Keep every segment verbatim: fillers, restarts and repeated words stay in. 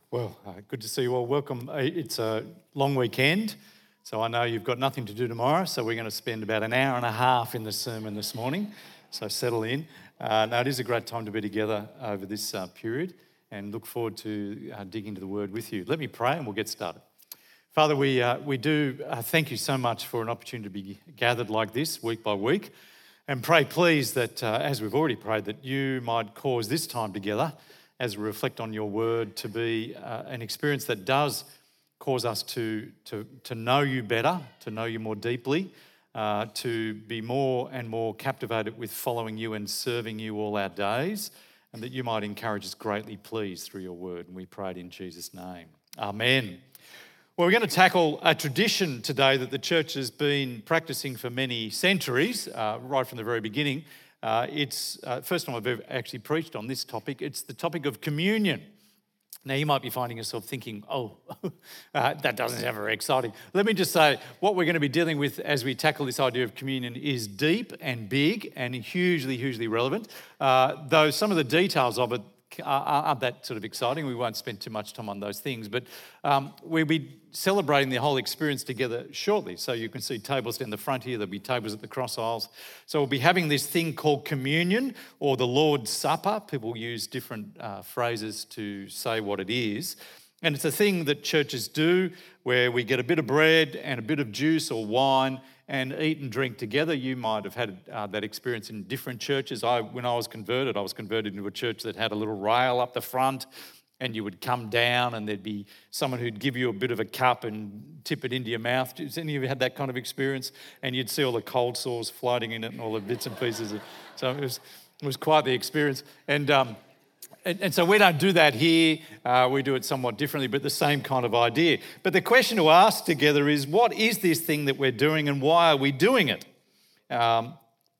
Well, uh, good to see you all. Welcome. Uh, It's a long weekend, so I know you've got nothing to do tomorrow, so we're going to spend about an hour and a half in the sermon this morning, so settle in. Uh, now, it is a great time to be together over this uh, period and look forward to uh, digging into the Word with you. Let me pray and we'll get started. Father, we, uh, we do uh, thank you so much for an opportunity to be gathered like this week by week, and pray please that, uh, as we've already prayed, that you might cause this time together as we reflect on your word to be uh, an experience that does cause us to, to, to know you better, to know you more deeply, uh, to be more and more captivated with following you and serving you all our days, and that you might encourage us greatly, please, through your word. And we pray it in Jesus' name. Amen. Well, we're going to tackle a tradition today that the church has been practicing for many centuries, uh, right from the very beginning. Uh, it's uh, first time I've ever actually preached on this topic. It's the topic of communion. Now, you might be finding yourself thinking, oh, uh, that doesn't sound very exciting. Let me just say, what we're going to be dealing with as we tackle this idea of communion is deep and big and hugely, hugely relevant, uh, though some of the details of it aren't that sort of exciting. We won't spend too much time on those things, but um, we'll be celebrating the whole experience together shortly. So you can see tables down the front here. There'll be tables at the cross aisles. So we'll be having this thing called communion or the Lord's Supper. People use different uh, phrases to say what it is. And it's a thing that churches do where we get a bit of bread and a bit of juice or wine and eat and drink together. You might have had uh, that experience in different churches. I, when I was converted, I was converted into a church that had a little rail up the front, and you would come down and there'd be someone who'd give you a bit of a cup and tip it into your mouth. Has any of you had that kind of experience? And you'd see all the cold sores floating in it and all the bits and pieces. So it was, it was quite the experience. And um, And, and so we don't do that here. Uh, we do it somewhat differently, but the same kind of idea. But the question to ask together is, what is this thing that we're doing and why are we doing it? Um,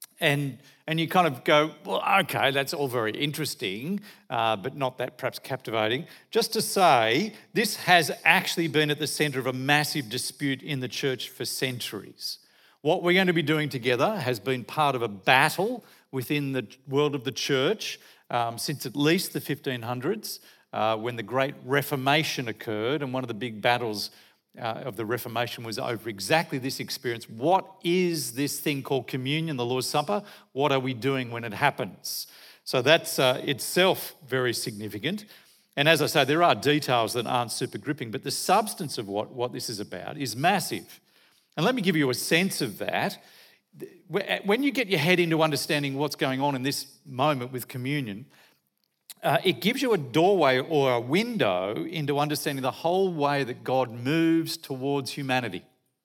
and and you kind of go, well, okay, that's all very interesting, uh, but not that perhaps captivating. Just to say, this has actually been at the centre of a massive dispute in the church for centuries. What we're going to be doing together has been part of a battle within the world of the church Um, since at least the fifteen hundreds, uh, when the Great Reformation occurred, and one of the big battles uh, of the Reformation was over exactly this experience. What is this thing called communion, the Lord's Supper? What are we doing when it happens? So that's uh, itself very significant. And as I say, there are details that aren't super gripping, but the substance of what, what this is about is massive. And let me give you a sense of that. When you get your head into understanding what's going on in this moment with communion, uh, it gives you a doorway or a window into understanding the whole way that God moves towards humanity.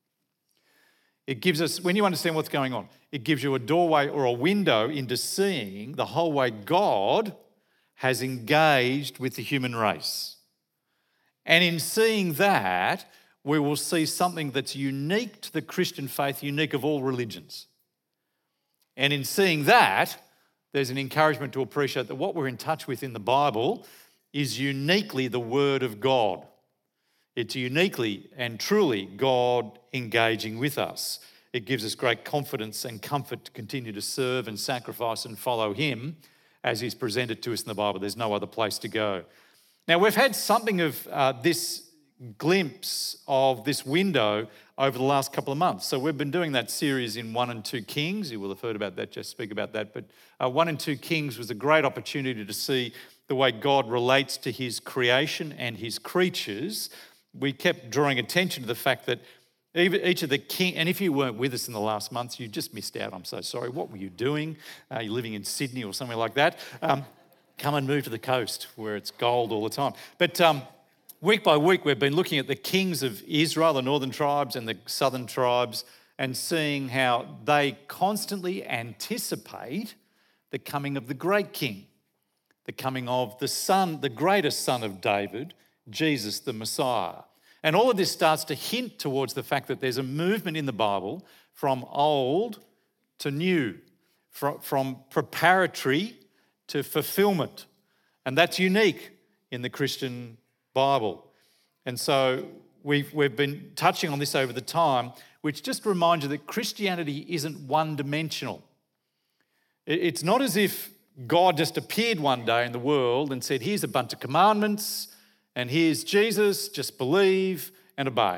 It gives us, when you understand what's going on, it gives you a doorway or a window into seeing the whole way God has engaged with the human race. And in seeing that, we will see something that's unique to the Christian faith, unique of all religions. And in seeing that, there's an encouragement to appreciate that what we're in touch with in the Bible is uniquely the Word of God. It's uniquely and truly God engaging with us. It gives us great confidence and comfort to continue to serve and sacrifice and follow Him as He's presented to us in the Bible. There's no other place to go. Now, we've had something of uh, this glimpse of this window over the last couple of months. So we've been doing that series in one and two Kings. You will have heard about that, just speak about that. But uh, one and two Kings was a great opportunity to see the way God relates to His creation and His creatures. We kept drawing attention to the fact that each of the king, and if you weren't with us in the last months, you just missed out. I'm so sorry. What were you doing? Uh, you're living in Sydney or somewhere like that. Um, come and move to the coast where it's gold all the time. But um, week by week, we've been looking at the kings of Israel, the northern tribes and the southern tribes, and seeing how they constantly anticipate the coming of the great king, the coming of the son, the greatest son of David, Jesus the Messiah. And all of this starts to hint towards the fact that there's a movement in the Bible from old to new, from, from preparatory to fulfillment. And that's unique in the Christian Bible. And so we've, we've been touching on this over the time, which just reminds you that Christianity isn't one-dimensional. It's not as if God just appeared one day in the world and said, here's a bunch of commandments, And here's Jesus, just believe and obey.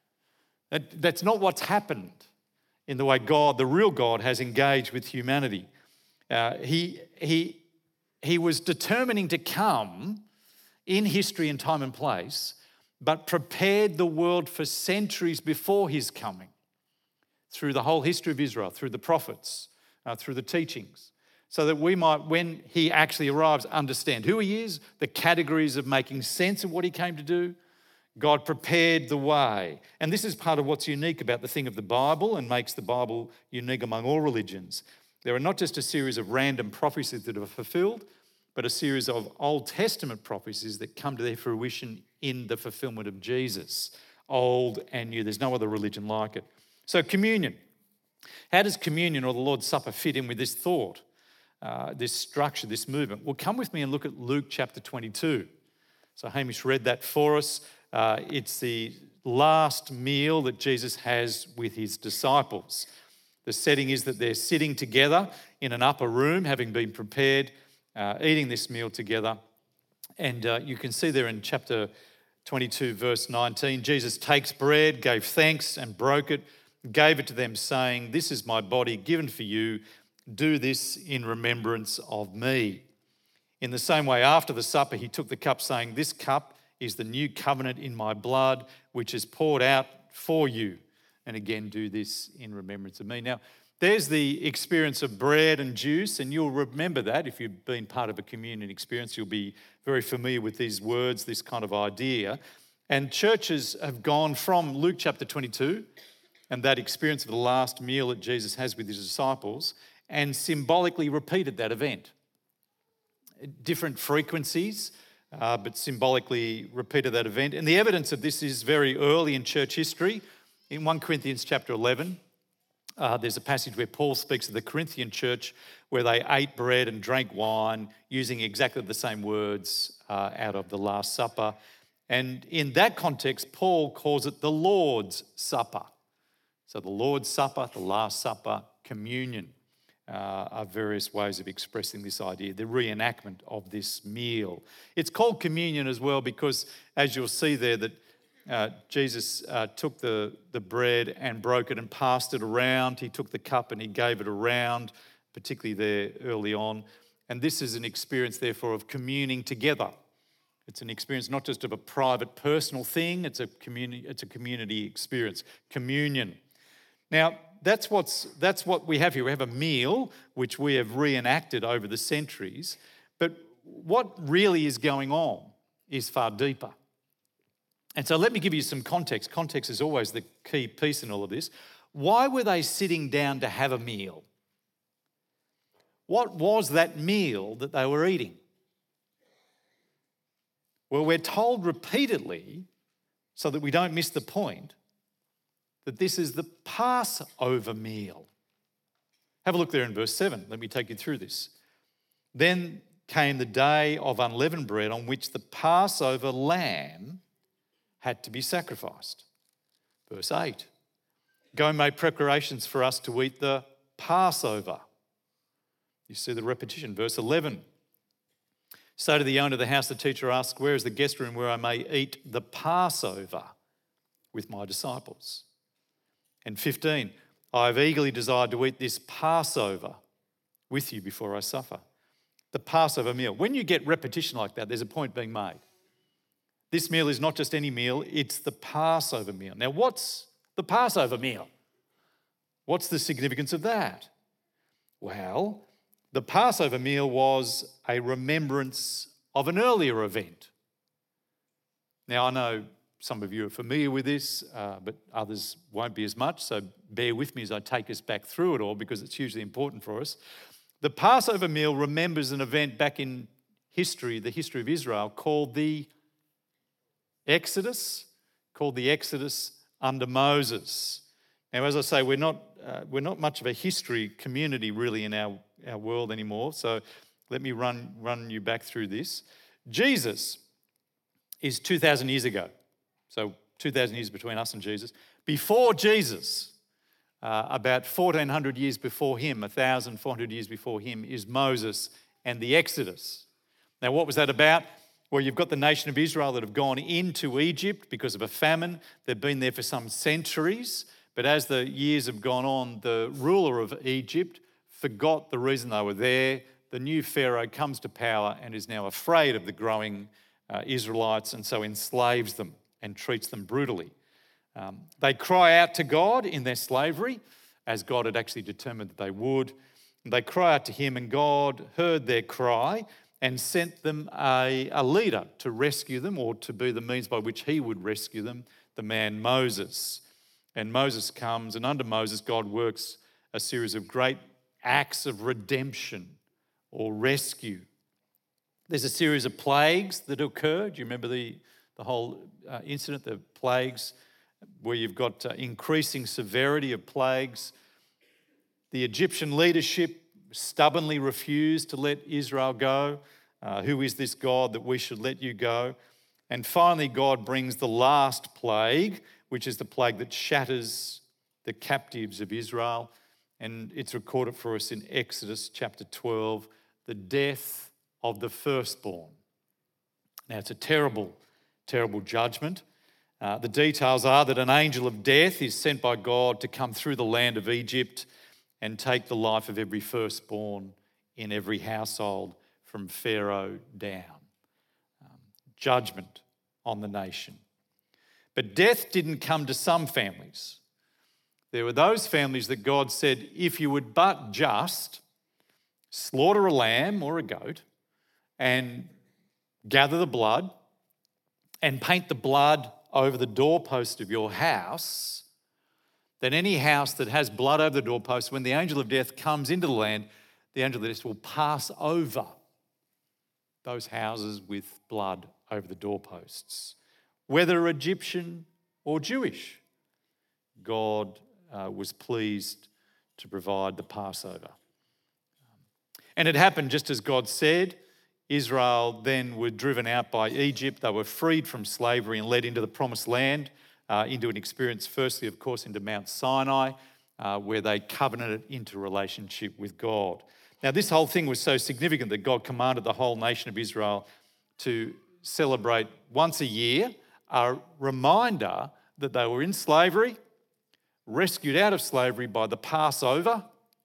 That, that's not what's happened in the way God, the real God, has engaged with humanity. Uh, he, he, he was determining to come in history and time and place, but prepared the world for centuries before his coming through the whole history of Israel, through the prophets, uh, through the teachings, so that we might, when he actually arrives, understand who he is, the categories of making sense of what he came to do. God prepared the way. And this is part of what's unique about the thing of the Bible and makes the Bible unique among all religions. There are not just a series of random prophecies that are fulfilled, but a series of Old Testament prophecies that come to their fruition in the fulfillment of Jesus, old and new. There's no other religion like it. So communion. How does communion or the Lord's Supper fit in with this thought, uh, this structure, this movement? Well, come with me and look at Luke chapter twenty-two. So Hamish read that for us. Uh, it's the last meal that Jesus has with his disciples. The setting is that they're sitting together in an upper room, having been prepared, uh, eating this meal together. And uh, you can see there in chapter twenty-two, verse nineteen, Jesus takes bread, gave thanks and broke it, gave it to them saying, "This is my body given for you. Do this in remembrance of me." In the same way, after the supper, he took the cup saying, "This cup is the new covenant in my blood, which is poured out for you. And again, do this in remembrance of me." Now, there's the experience of bread and juice, and you'll remember that. If you've been part of a communion experience, you'll be very familiar with these words, this kind of idea. And churches have gone from Luke chapter twenty-two and that experience of the last meal that Jesus has with his disciples and symbolically repeated that event. Different frequencies, Uh, but symbolically repeated that event. And the evidence of this is very early in church history. In First Corinthians chapter eleven, uh, there's a passage where Paul speaks of the Corinthian church where they ate bread and drank wine using exactly the same words uh, out of the Last Supper. And in that context, Paul calls it the Lord's Supper. So the Lord's Supper, the Last Supper, communion. Uh, are various ways of expressing this idea, the reenactment of this meal. It's called communion as well because, as you'll see there, that uh, Jesus uh, took the, the bread and broke it and passed it around. He took the cup and he gave it around, particularly there early on. And this is an experience, therefore, of communing together. It's an experience not just of a private, personal thing, it's a community, it's a community experience, communion. Now, That's what's that's what we have here. We have a meal which we have reenacted over the centuries, but what really is going on is far deeper. And so let me give you some context. Context is always the key piece in all of this. Why were they sitting down to have a meal? What was that meal that they were eating? Well, we're told repeatedly, so that we don't miss the point, that this is the Passover meal. Have a look there in verse seven. Let me take you through this. Then came the day of unleavened bread on which the Passover lamb had to be sacrificed. Verse eight. Go and make preparations for us to eat the Passover. You see the repetition. Verse eleven. So to the owner of the house, the teacher asked, "Where is the guest room where I may eat the Passover with my disciples?" And fifteen, I have eagerly desired to eat this Passover with you before I suffer. The Passover meal. When you get repetition like that, there's a point being made. This meal is not just any meal, it's the Passover meal. Now, what's the Passover meal? What's the significance of that? Well, the Passover meal was a remembrance of an earlier event. Now, I know some of you are familiar with this, uh, but others won't be as much, so bear with me as I take us back through it all because it's hugely important for us. The Passover meal remembers an event back in history, the history of Israel, called the Exodus, called the Exodus under Moses. Now, as I say, we're not uh, we're not much of a history community really in our, our world anymore, so let me run, run you back through this. Jesus is two thousand years ago. So two thousand years between us and Jesus. Before Jesus, uh, about fourteen hundred years before him, one thousand four hundred years before him, is Moses and the Exodus. Now, what was that about? Well, you've got the nation of Israel that have gone into Egypt because of a famine. They've been there for some centuries. But as the years have gone on, the ruler of Egypt forgot the reason they were there. The new Pharaoh comes to power and is now afraid of the growing uh, Israelites, and so enslaves them and treats them brutally. Um, they cry out to God in their slavery, as God had actually determined that they would. They cry out to him, and God heard their cry and sent them a, a leader to rescue them, or to be the means by which he would rescue them, the man Moses. And Moses comes, and under Moses, God works a series of great acts of redemption or rescue. There's a series of plagues that occur. Do you remember the, the whole uh, incident, the plagues, where you've got uh, increasing severity of plagues? The Egyptian leadership stubbornly refused to let Israel go. Uh, who is this God that we should let you go? And finally, God brings the last plague, which is the plague that shatters the captives of Israel. And it's recorded for us in Exodus chapter twelve, the death of the firstborn. Now, it's a terrible, terrible judgment. Uh, the details are that an angel of death is sent by God to come through the land of Egypt and take the life of every firstborn in every household from Pharaoh down. Um, judgment on the nation. But death didn't come to some families. There were those families that God said, if you would but just slaughter a lamb or a goat and gather the blood and paint the blood over the doorpost of your house, then any house that has blood over the doorpost, when the angel of death comes into the land, the angel of death will pass over those houses with blood over the doorposts. Whether Egyptian or Jewish, God uh, was pleased to provide the Passover. And it happened just as God said. Israel then were driven out by Egypt. They were freed from slavery and led into the promised land, uh, into an experience, firstly, of course, into Mount Sinai, uh, where they covenanted into relationship with God. Now, this whole thing was so significant that God commanded the whole nation of Israel to celebrate once a year a reminder that they were in slavery, rescued out of slavery by the Passover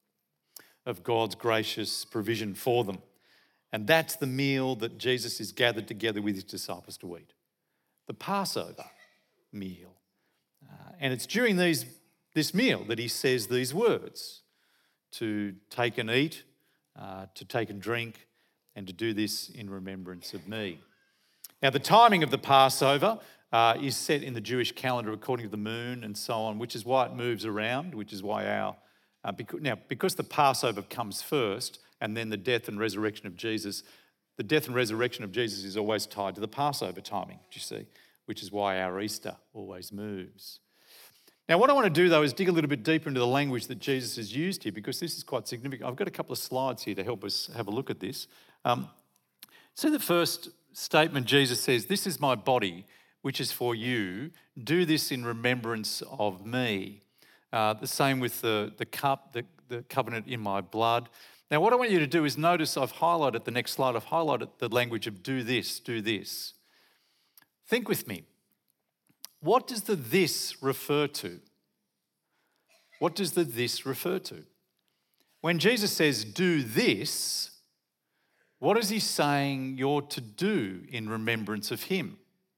of God's gracious provision for them. And that's the meal that Jesus is gathered together with his disciples to eat. The Passover meal. Uh, and it's during these, this meal that he says these words, to take and eat, uh, to take and drink, and to do this in remembrance of me. Now, the timing of the Passover uh, is set in the Jewish calendar according to the moon and so on, which is why it moves around, which is why our... Uh, because, now, because the Passover comes first, and then the death and resurrection of Jesus, the death and resurrection of Jesus is always tied to the Passover timing, do you see? Which is why our Easter always moves. Now, what I want to do, though, is dig a little bit deeper into the language that Jesus has used here, because this is quite significant. I've got a couple of slides here to help us have a look at this. Um, so the first statement, Jesus says, "This is my body, which is for you. Do this in remembrance of me." Uh, the same with the, the cup, the, the covenant in my blood. Now, what I want you to do is notice I've highlighted the next slide. I've highlighted the language of do this, do this. Think with me. What does the this refer to? What does the this refer to? When Jesus says do this, what is he saying you're to do in remembrance of him?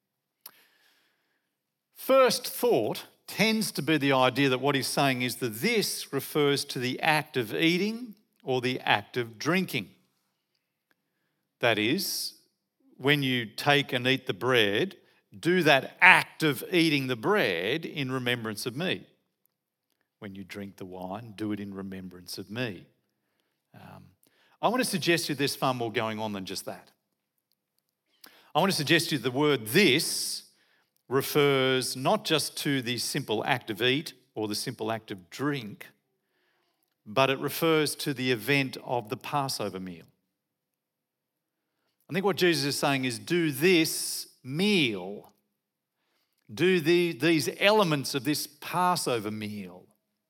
First thought tends to be the idea that what he's saying is that this refers to the act of eating or the act of drinking. That is, when you take and eat the bread, do that act of eating the bread in remembrance of me. When you drink the wine, do it in remembrance of me. Um, I want to suggest to you there's far more going on than just that. I want to suggest to you the word this refers not just to the simple act of eat or the simple act of drink, but it refers to the event of the Passover meal. I think what Jesus is saying is do this meal, do the, these elements of this Passover meal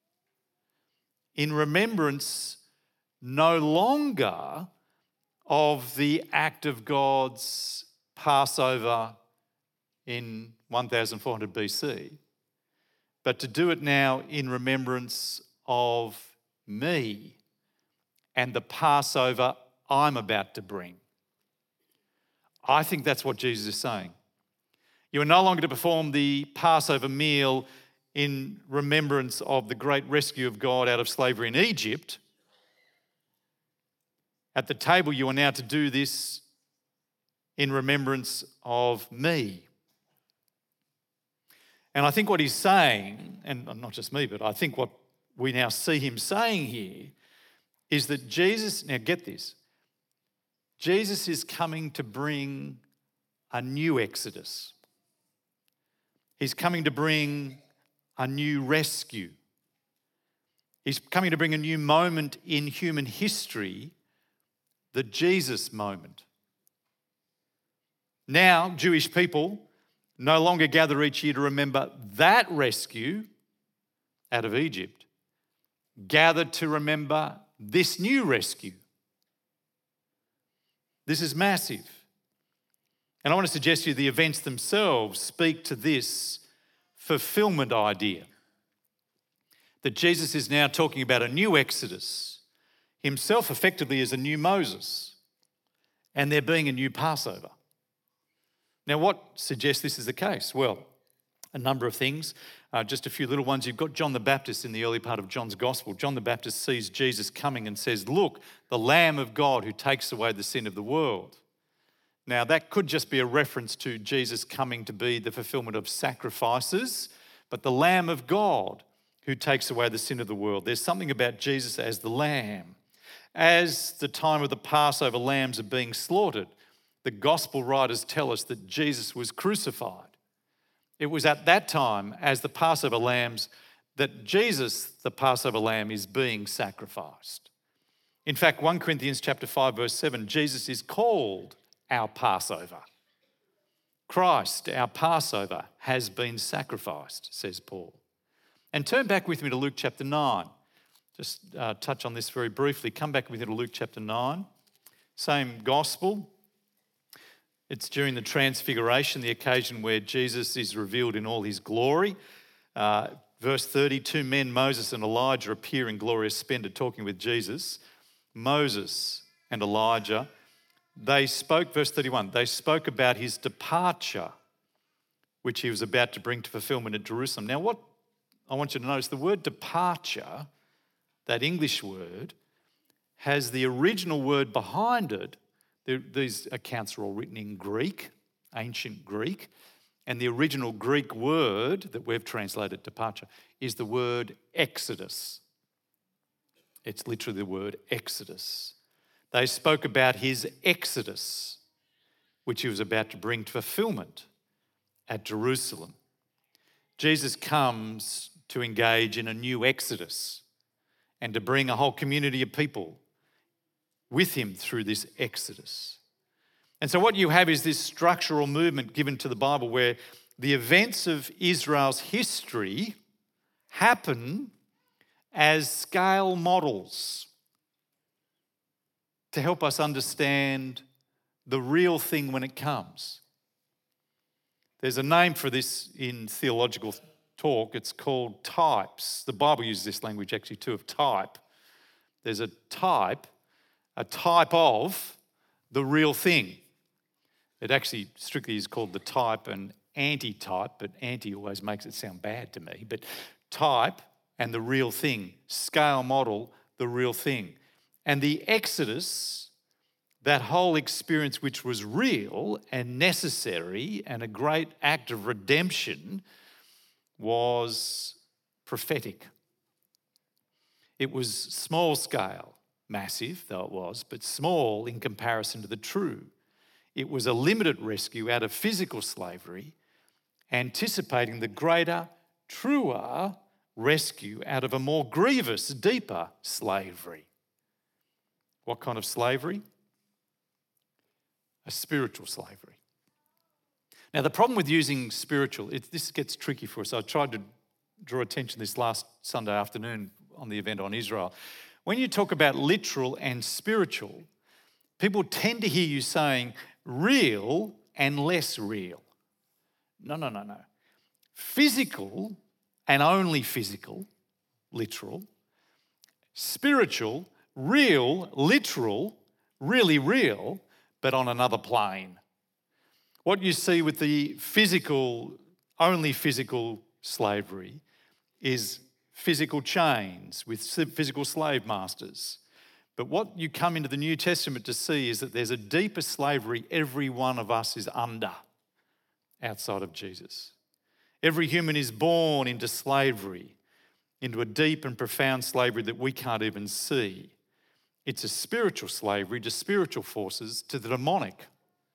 in remembrance no longer of the act of God's Passover in one thousand four hundred B C, but to do it now in remembrance of me and the Passover I'm about to bring. I think that's what Jesus is saying. You are no longer to perform the Passover meal in remembrance of the great rescue of God out of slavery in Egypt. At the table, you are now to do this in remembrance of me. And I think what he's saying, and not just me, but I think what we now see him saying here is that Jesus, now get this, Jesus is coming to bring a new exodus. He's coming to bring a new rescue. He's coming to bring a new moment in human history, the Jesus moment. Now, Jewish people no longer gather each year to remember that rescue out of Egypt, gather to remember this new rescue. This is massive. And I want to suggest to you the events themselves speak to this fulfillment idea. That Jesus is now talking about a new Exodus, himself effectively as a new Moses, and there being a new Passover. Now, what suggests this is the case? Well, a number of things, uh, just a few little ones. You've got John the Baptist in the early part of John's Gospel. John the Baptist sees Jesus coming and says, "Look, the Lamb of God who takes away the sin of the world." Now, that could just be a reference to Jesus coming to be the fulfillment of sacrifices, but the Lamb of God who takes away the sin of the world. There's something about Jesus as the Lamb. As the time of the Passover lambs are being slaughtered, the gospel writers tell us that Jesus was crucified. It was at that time, as the Passover lambs, that Jesus, the Passover lamb, is being sacrificed. In fact, First Corinthians chapter five, verse seven, Jesus is called our Passover. Christ, our Passover, has been sacrificed, says Paul. And turn back with me to Luke chapter nine. Just uh, touch on this very briefly. Come back with me to Luke chapter nine. Same gospel. It's during the Transfiguration, the occasion where Jesus is revealed in all his glory. Uh, verse thirty, two men, Moses and Elijah, appear in glorious splendour talking with Jesus. Moses and Elijah, they spoke, verse thirty-one, they spoke about his departure, which he was about to bring to fulfillment at Jerusalem. Now, what I want you to notice, the word departure, that English word, has the original word behind it. These accounts are all written in Greek, ancient Greek, and the original Greek word that we've translated departure is the word exodus. It's literally the word exodus. They spoke about his exodus, which he was about to bring to fulfillment at Jerusalem. Jesus comes to engage in a new exodus and to bring a whole community of people with him through this exodus. And so what you have is this structural movement given to the Bible where the events of Israel's history happen as scale models to help us understand the real thing when it comes. There's a name for this in theological talk. It's called types. The Bible uses this language actually too, of type. There's a type, a type of the real thing. It actually strictly is called the type and anti-type, but anti always makes it sound bad to me. But type and the real thing, scale model, the real thing. And the Exodus, that whole experience which was real and necessary and a great act of redemption, was prophetic. It was small scale, massive though it was, but small in comparison to the true. It was a limited rescue out of physical slavery, anticipating the greater, truer rescue out of a more grievous, deeper slavery. What kind of slavery? A spiritual slavery. Now, the problem with using spiritual, it, this gets tricky for us. I tried to draw attention this last Sunday afternoon on the event on Israel. When you talk about literal and spiritual, people tend to hear you saying real and less real. No, no, no, no. Physical and only physical, literal. Spiritual, real, literal, really real, but on another plane. What you see with the physical, only physical slavery is physical chains with physical slave masters. But what you come into the New Testament to see is that there's a deeper slavery every one of us is under outside of Jesus. Every human is born into slavery, into a deep and profound slavery that we can't even see. It's a spiritual slavery to spiritual forces, to the demonic.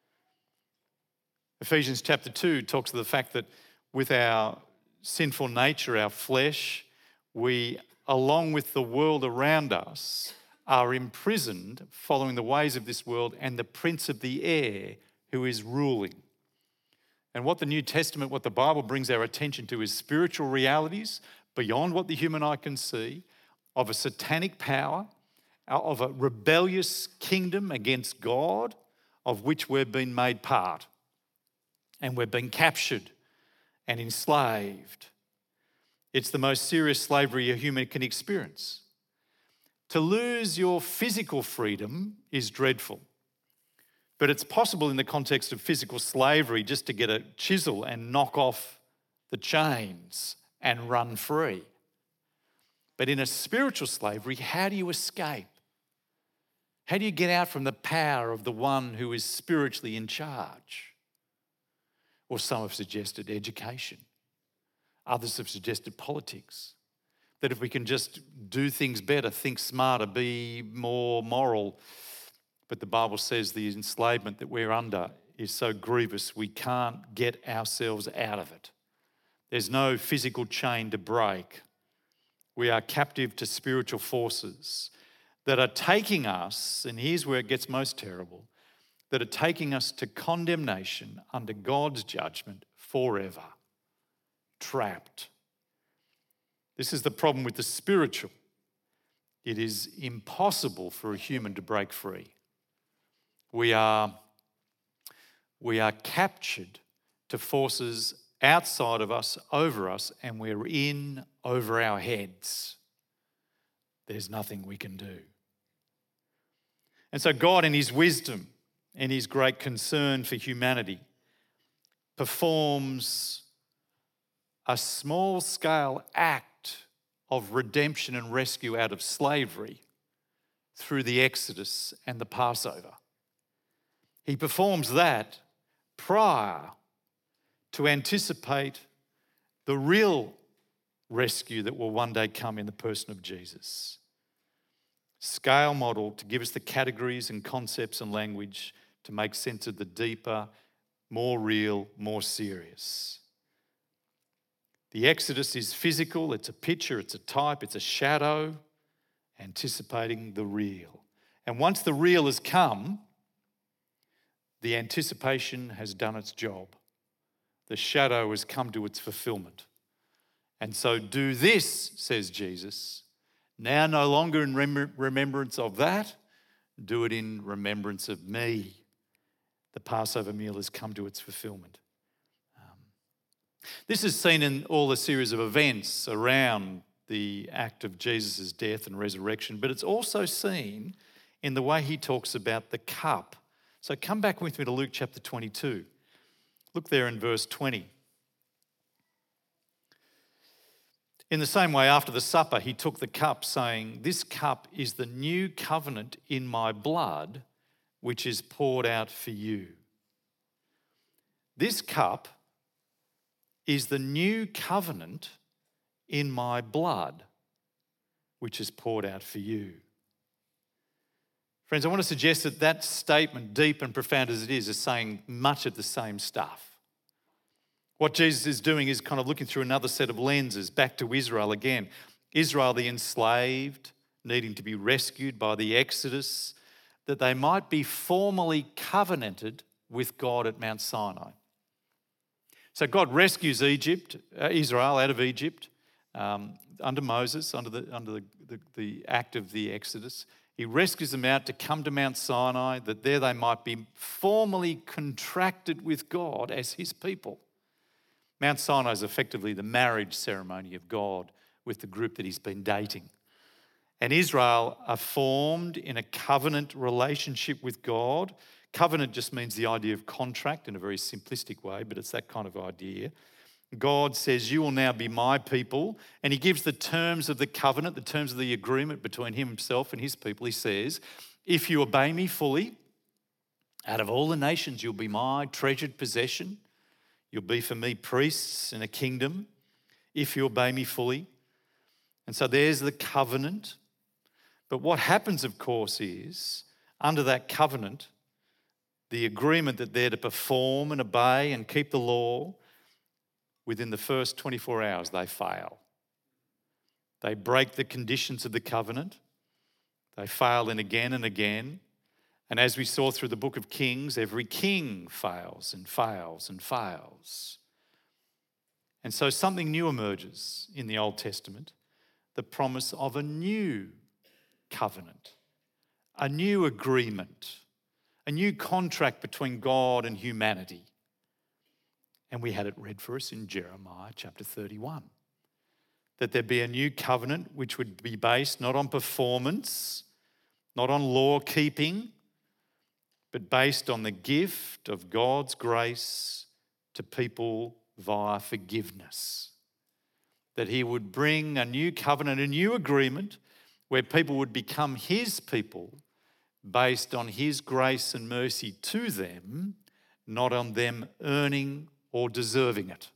Ephesians chapter two talks of the fact that with our sinful nature, our flesh, we, along with the world around us, are imprisoned following the ways of this world and the prince of the air who is ruling. And what the New Testament, what the Bible brings our attention to is spiritual realities beyond what the human eye can see, of a satanic power, of a rebellious kingdom against God, of which we've been made part. And we've been captured and enslaved. It's the most serious slavery a human can experience. To lose your physical freedom is dreadful. But it's possible in the context of physical slavery just to get a chisel and knock off the chains and run free. But in a spiritual slavery, how do you escape? How do you get out from the power of the one who is spiritually in charge? Or some have suggested education. Others have suggested politics. That if we can just do things better, think smarter, be more moral. But the Bible says the enslavement that we're under is so grievous we can't get ourselves out of it. There's no physical chain to break. We are captive to spiritual forces that are taking us, and here's where it gets most terrible, that are taking us to condemnation under God's judgment forever. Trapped. This is the problem with the spiritual. It is impossible for a human to break free. We are, we are captured to forces outside of us, over us, and we're in over our heads. There's nothing we can do. And so God, in his wisdom and his great concern for humanity, performs a small-scale act of redemption and rescue out of slavery through the Exodus and the Passover. He performs that prior to anticipate the real rescue that will one day come in the person of Jesus. Scale model to give us the categories and concepts and language to make sense of the deeper, more real, more serious. The Exodus is physical, it's a picture, it's a type, it's a shadow, anticipating the real. And once the real has come, the anticipation has done its job. The shadow has come to its fulfillment. And so do this, says Jesus, now no longer in rem- remembrance of that, do it in remembrance of me. The Passover meal has come to its fulfillment. Um, this is seen in all the series of events around the act of Jesus' death and resurrection, but it's also seen in the way he talks about the cup. So come back with me to Luke chapter twenty-two. Look there in verse twenty. In the same way, after the supper, he took the cup, saying, "This cup is the new covenant in my blood, which is poured out for you." This cup is the new covenant in my blood, which is poured out for you. Friends, I want to suggest that that statement, deep and profound as it is, is saying much of the same stuff. What Jesus is doing is kind of looking through another set of lenses, back to Israel again. Israel, the enslaved, needing to be rescued by the Exodus, that they might be formally covenanted with God at Mount Sinai. So God rescues Egypt, uh, Israel out of Egypt um, under Moses, under the under the, the, the act of the Exodus. He rescues them out to come to Mount Sinai, that there they might be formally contracted with God as his people. Mount Sinai is effectively the marriage ceremony of God with the group that he's been dating. And Israel are formed in a covenant relationship with God. Covenant just means the idea of contract in a very simplistic way, but it's that kind of idea. God says, you will now be my people. And he gives the terms of the covenant, the terms of the agreement between himself and his people. He says, if you obey me fully, out of all the nations, you'll be my treasured possession. You'll be for me priests in a kingdom if you obey me fully. And so there's the covenant. But what happens, of course, is under that covenant, the agreement that they're to perform and obey and keep the law, within the first twenty-four hours, they fail. They break the conditions of the covenant. They fail in again and again. And as we saw through the book of Kings, every king fails and fails and fails. And so something new emerges in the Old Testament, the promise of a new covenant, a new agreement, a new contract between God and humanity. And we had it read for us in Jeremiah chapter thirty-one. That there be a new covenant which would be based not on performance, not on law keeping, but based on the gift of God's grace to people via forgiveness. That he would bring a new covenant, a new agreement where people would become his people based on his grace and mercy to them, not on them earning or deserving it.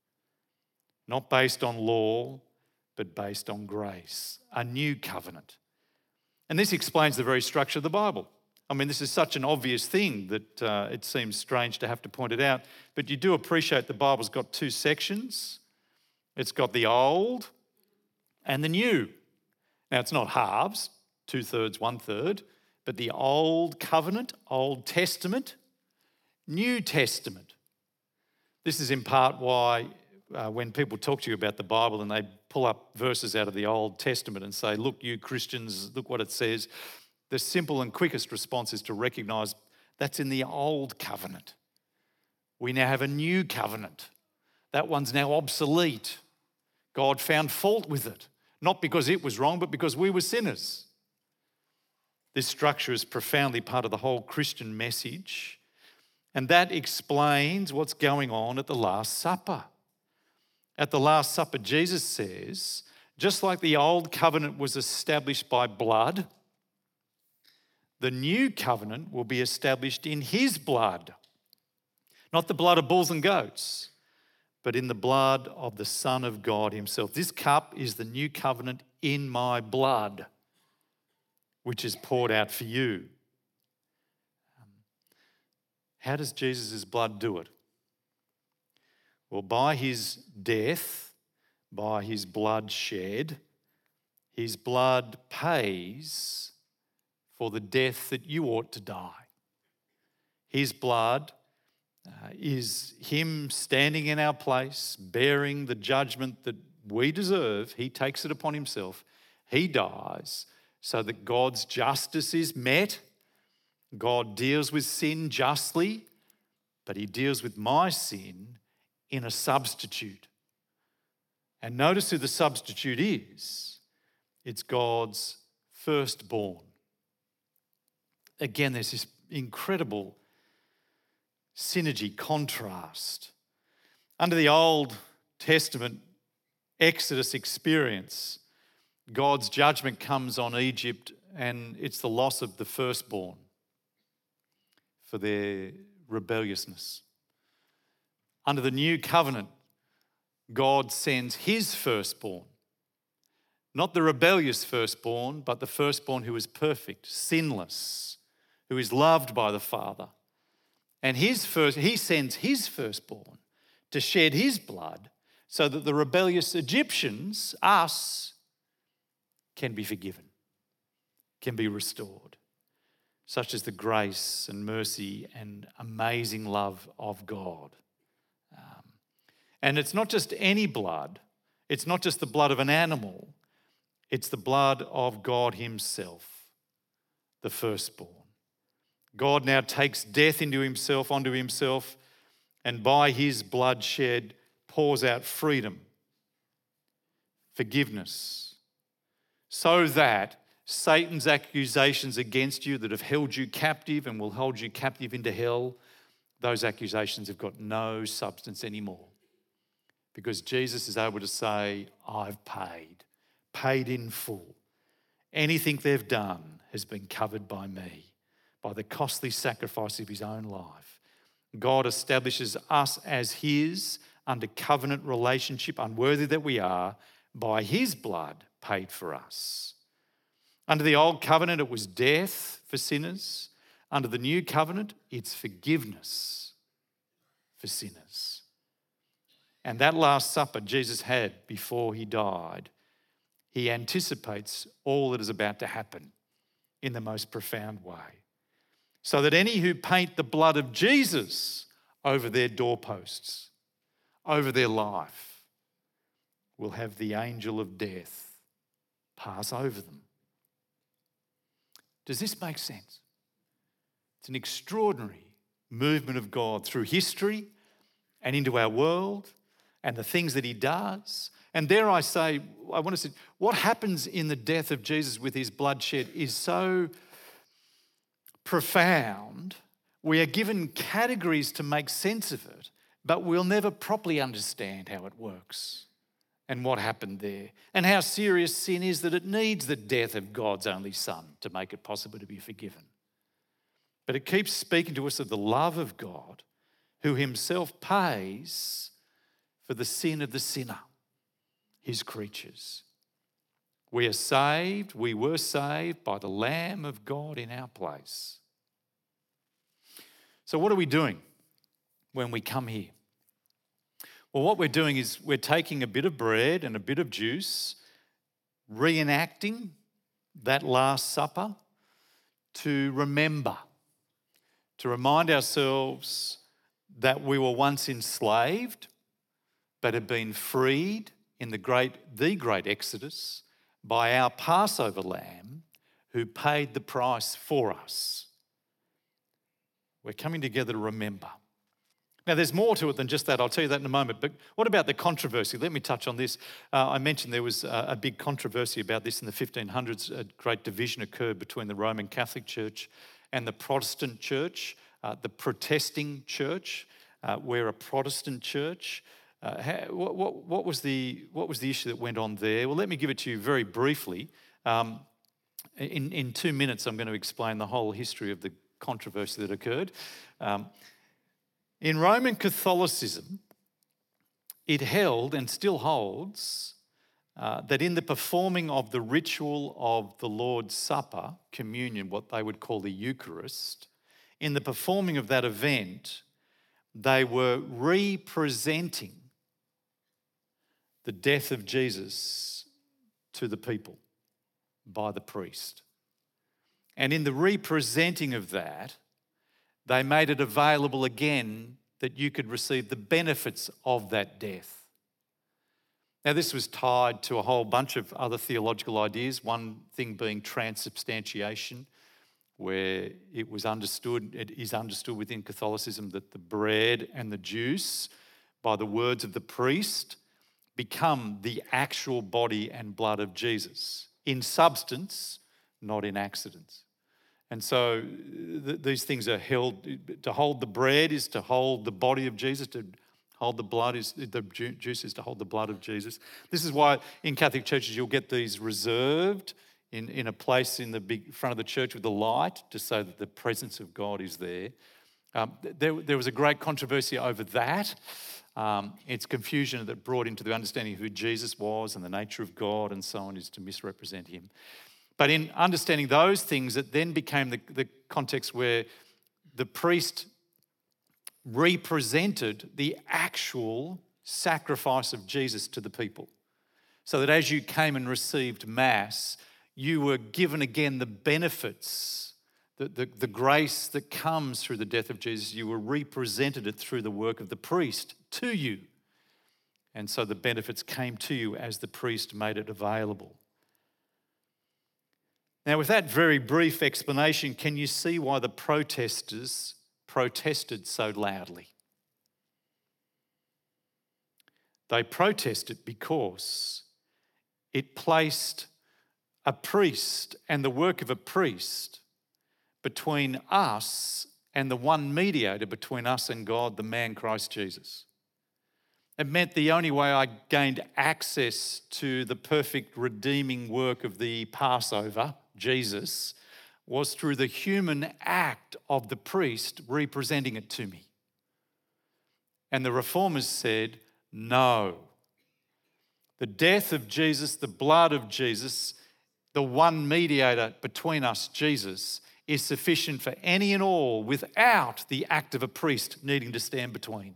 Not based on law, but based on grace. A new covenant. And this explains the very structure of the Bible. I mean, this is such an obvious thing that uh, it seems strange to have to point it out, but you do appreciate the Bible's got two sections. It's got the old and the new. Now, it's not halves, two-thirds, one-third, but the Old Covenant, Old Testament, New Testament. This is in part why uh, when people talk to you about the Bible and they pull up verses out of the Old Testament and say, look, you Christians, look what it says, the simple and quickest response is to recognise that's in the Old Covenant. We now have a new covenant. That one's now obsolete. God found fault with it. Not because it was wrong, but because we were sinners. This structure is profoundly part of the whole Christian message, and that explains what's going on at the Last Supper. At the Last Supper, Jesus says, just like the old covenant was established by blood, the new covenant will be established in his blood. Not the blood of bulls and goats, but in the blood of the Son of God himself. This cup is the new covenant in my blood, which is poured out for you. How does Jesus' blood do it? Well, by his death, by his blood shed, his blood pays for the death that you ought to die. His blood Uh, is him standing in our place, bearing the judgment that we deserve. He takes it upon himself. He dies so that God's justice is met. God deals with sin justly, but he deals with my sin in a substitute. And notice who the substitute is. It's God's firstborn. Again, there's this incredible synergy, contrast. Under the Old Testament Exodus experience, God's judgment comes on Egypt and it's the loss of the firstborn for their rebelliousness. Under the new covenant, God sends his firstborn, not the rebellious firstborn, but the firstborn who is perfect, sinless, who is loved by the Father. And his first, he sends his firstborn to shed his blood so that the rebellious Egyptians, us, can be forgiven, can be restored. Such is the grace and mercy and amazing love of God. Um, and it's not just any blood. It's not just the blood of an animal. It's the blood of God himself. the firstborn. God now takes death into himself, onto himself, and by his blood shed pours out freedom, forgiveness, so that Satan's accusations against you that have held you captive and will hold you captive into hell, those accusations have got no substance anymore. Because Jesus is able to say, I've paid, paid in full. Anything they've done has been covered by me, by the costly sacrifice of his own life. God establishes us as his under covenant relationship, unworthy that we are, by his blood paid for us. Under the old covenant, it was death for sinners. Under the new covenant, it's forgiveness for sinners. And that Last Supper Jesus had before he died, he anticipates all that is about to happen in the most profound way. So that any who paint the blood of Jesus over their doorposts, over their life, will have the angel of death pass over them. Does this make sense? It's an extraordinary movement of God through history and into our world and the things that he does. And dare I say, I want to say, what happens in the death of Jesus with his bloodshed is so profound. We are given categories to make sense of it, but we'll never properly understand how it works and what happened there and how serious sin is that it needs the death of God's only Son to make it possible to be forgiven. But it keeps speaking to us of the love of God who himself pays for the sin of the sinner, his creatures. We are saved, we were saved by the Lamb of God in our place. So what are we doing when we come here? Well, what we're doing is we're taking a bit of bread and a bit of juice, reenacting that Last Supper to remember, to remind ourselves that we were once enslaved but had been freed in the great, the great Exodus by our Passover lamb who paid the price for us. We're coming together to remember. Now, there's more to it than just that. I'll tell you that in a moment. But what about the controversy? Let me touch on this. Uh, I mentioned there was a, a big controversy about this in the fifteen hundreds. A great division occurred between the Roman Catholic Church and the Protestant Church, uh, the protesting church. Uh, we're a Protestant church. Uh, how, what, what, what, was the, what was the issue that went on there? Well, let me give it to you very briefly. Um, in, in two minutes, I'm going to explain the whole history of the controversy that occurred. Um, In Roman Catholicism, it held and still holds uh, that in the performing of the ritual of the Lord's Supper, communion, what they would call the Eucharist, in the performing of that event, they were representing the death of Jesus to the people by the priest. And in the representing of that, they made it available again that you could receive the benefits of that death. Now, this was tied to a whole bunch of other theological ideas, one thing being transubstantiation, where it was understood, it is understood within Catholicism that the bread and the juice, by the words of the priest, become the actual body and blood of Jesus, in substance, not in accidents. And so th- these things are held, to hold the bread is to hold the body of Jesus, to hold the blood is, the ju- juice is to hold the blood of Jesus. This is why in Catholic churches you'll get these reserved in, in a place in the big front of the church with the light to say that the presence of God is there. Um, there, there was a great controversy over that. Um, it's confusion that brought into the understanding of who Jesus was and the nature of God and so on is to misrepresent him. But in understanding those things, it then became the, the context where the priest represented the actual sacrifice of Jesus to the people. So that as you came and received Mass, you were given again the benefits, the, the, the grace that comes through the death of Jesus. You were represented it through the work of the priest to you. And so the benefits came to you as the priest made it available. Now, with that very brief explanation, can you see why the protesters protested so loudly? They protested because it placed a priest and the work of a priest between us and the one mediator between us and God, the man Christ Jesus. It meant the only way I gained access to the perfect redeeming work of the Passover, Jesus, was through the human act of the priest representing it to me. And the Reformers said, no. The death of Jesus, the blood of Jesus, the one mediator between us, Jesus, is sufficient for any and all without the act of a priest needing to stand between.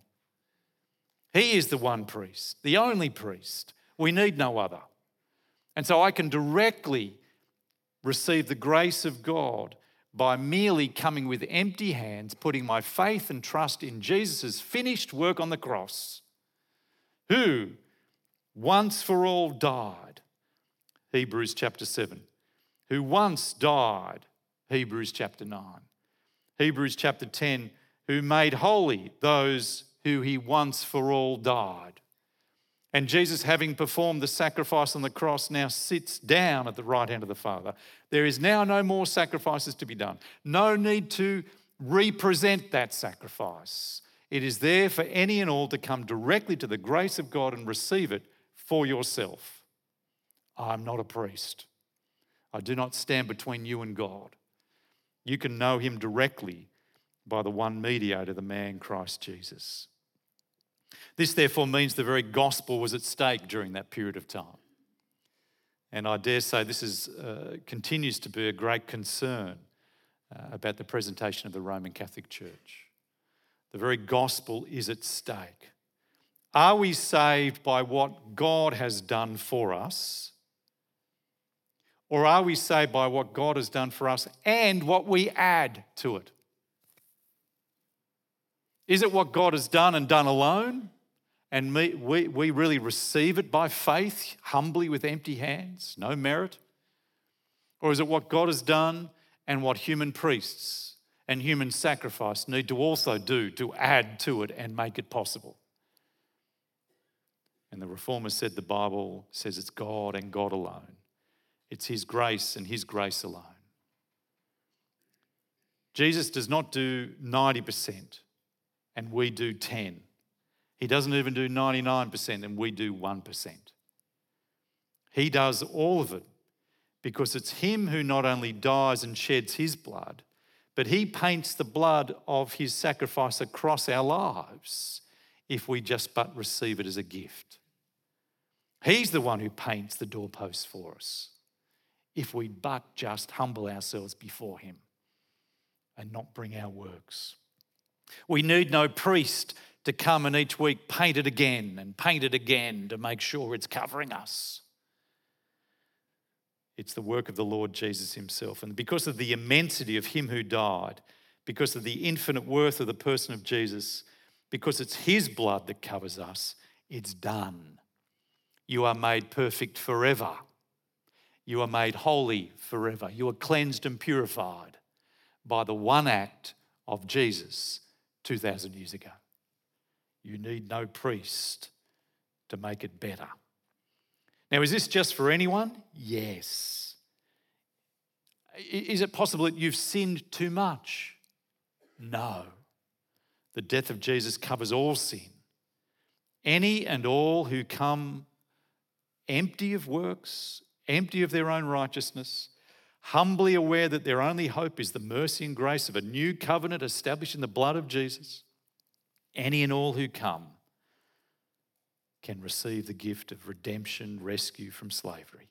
He is the one priest, the only priest. We need no other. And so I can directly receive the grace of God by merely coming with empty hands, putting my faith and trust in Jesus' finished work on the cross, who once for all died, Hebrews chapter seven, who once died, Hebrews chapter nine, Hebrews chapter ten, who made holy those who he once for all died. And Jesus, having performed the sacrifice on the cross, now sits down at the right hand of the Father. There is now no more sacrifices to be done. No need to represent that sacrifice. It is there for any and all to come directly to the grace of God and receive it for yourself. I'm not a priest. I do not stand between you and God. You can know him directly by the one mediator, the man Christ Jesus. This therefore means the very gospel was at stake during that period of time. And I dare say this is, uh, continues to be a great concern uh, about the presentation of the Roman Catholic Church. The very gospel is at stake. Are we saved by what God has done for us? Or are we saved by what God has done for us and what we add to it? Is it what God has done and done alone? And we, we, we really receive it by faith, humbly with empty hands, no merit? Or is it what God has done and what human priests and human sacrifice need to also do to add to it and make it possible? And the Reformers said the Bible says it's God and God alone. It's his grace and his grace alone. Jesus does not do ninety percent and we do ten. He doesn't even do ninety-nine percent and we do one percent. He does all of it because it's him who not only dies and sheds his blood, but he paints the blood of his sacrifice across our lives if we just but receive it as a gift. He's the one who paints the doorposts for us if we but just humble ourselves before him and not bring our works. We need no priest to come and each week paint it again and paint it again to make sure it's covering us. It's the work of the Lord Jesus himself. And because of the immensity of him who died, because of the infinite worth of the person of Jesus, because it's his blood that covers us, it's done. You are made perfect forever. You are made holy forever. You are cleansed and purified by the one act of Jesus two thousand years ago. You need no priest to make it better. Now, is this just for anyone? Yes. Is it possible that you've sinned too much? No. The death of Jesus covers all sin. Any and all who come empty of works, empty of their own righteousness, humbly aware that their only hope is the mercy and grace of a new covenant established in the blood of Jesus, any and all who come can receive the gift of redemption, rescue from slavery.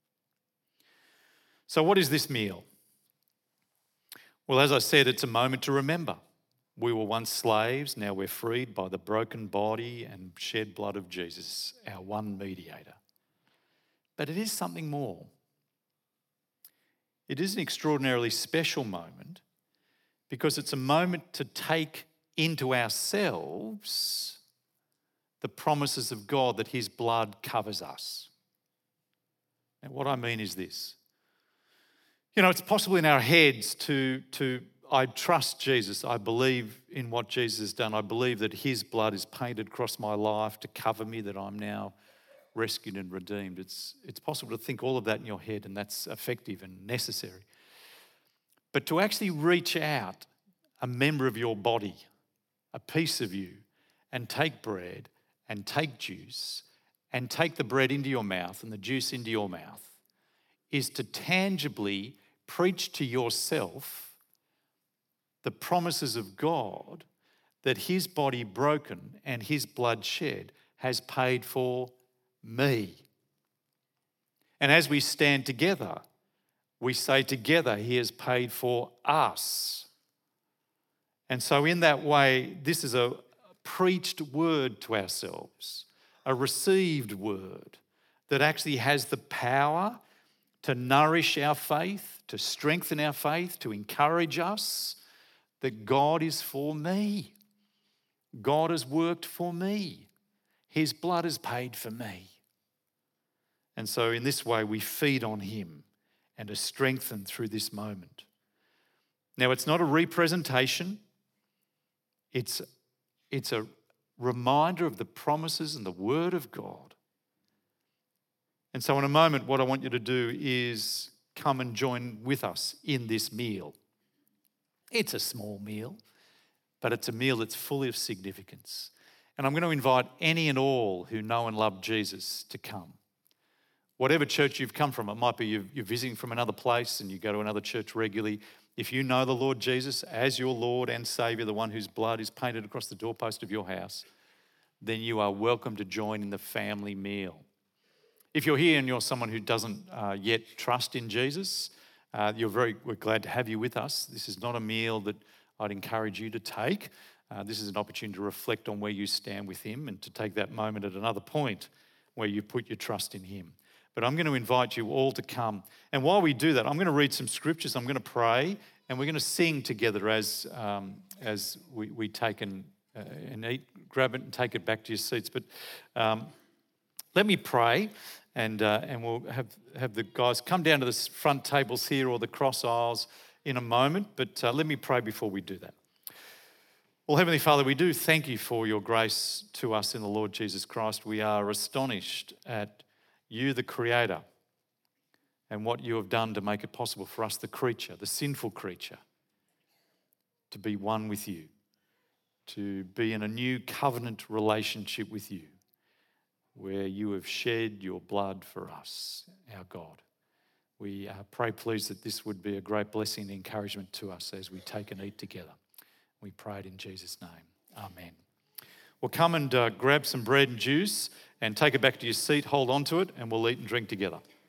So what is this meal? Well, as I said, it's a moment to remember. We were once slaves, now we're freed by the broken body and shed blood of Jesus, our one mediator. But it is something more. It is an extraordinarily special moment because it's a moment to take into ourselves the promises of God that his blood covers us. And what I mean is this. You know, it's possible in our heads to, to I trust Jesus. I believe in what Jesus has done. I believe that his blood is painted across my life to cover me, that I'm now rescued and redeemed. It's, it's possible to think all of that in your head, and that's effective and necessary. But to actually reach out a member of your body, a piece of you, and take bread and take juice and take the bread into your mouth and the juice into your mouth is to tangibly preach to yourself the promises of God that his body broken and his blood shed has paid for me. And as we stand together, we say together, he has paid for us. And so in that way, this is a preached word to ourselves, a received word that actually has the power to nourish our faith, to strengthen our faith, to encourage us that God is for me. God has worked for me. His blood has paid for me. And so in this way, we feed on him and are strengthened through this moment. Now, it's not a representation. It's, it's a reminder of the promises and the word of God. And so in a moment, what I want you to do is come and join with us in this meal. It's a small meal, but it's a meal that's full of significance. And I'm going to invite any and all who know and love Jesus to come. Whatever church you've come from, it might be you're visiting from another place and you go to another church regularly. If you know the Lord Jesus as your Lord and Saviour, the one whose blood is painted across the doorpost of your house, then you are welcome to join in the family meal. If you're here and you're someone who doesn't uh, yet trust in Jesus, uh, you're very, we're glad to have you with us. This is not a meal that I'd encourage you to take. Uh, this is an opportunity to reflect on where you stand with him and to take that moment at another point where you put your trust in him. But I'm going to invite you all to come. And while we do that, I'm going to read some scriptures, I'm going to pray, and we're going to sing together as, um, as we, we take and, uh, and eat. Grab it and take it back to your seats. But um, let me pray, and, uh, and we'll have, have the guys come down to the front tables here or the cross aisles in a moment. But uh, let me pray before we do that. Well, Heavenly Father, we do thank you for your grace to us in the Lord Jesus Christ. We are astonished at you, the Creator, and what you have done to make it possible for us, the creature, the sinful creature, to be one with you, to be in a new covenant relationship with you, where you have shed your blood for us, our God. We uh, pray, please, that this would be a great blessing and encouragement to us as we take and eat together. We pray it in Jesus' name. Amen. Well, come and uh, grab some bread and juice and take it back to your seat, hold on to it, and we'll eat and drink together.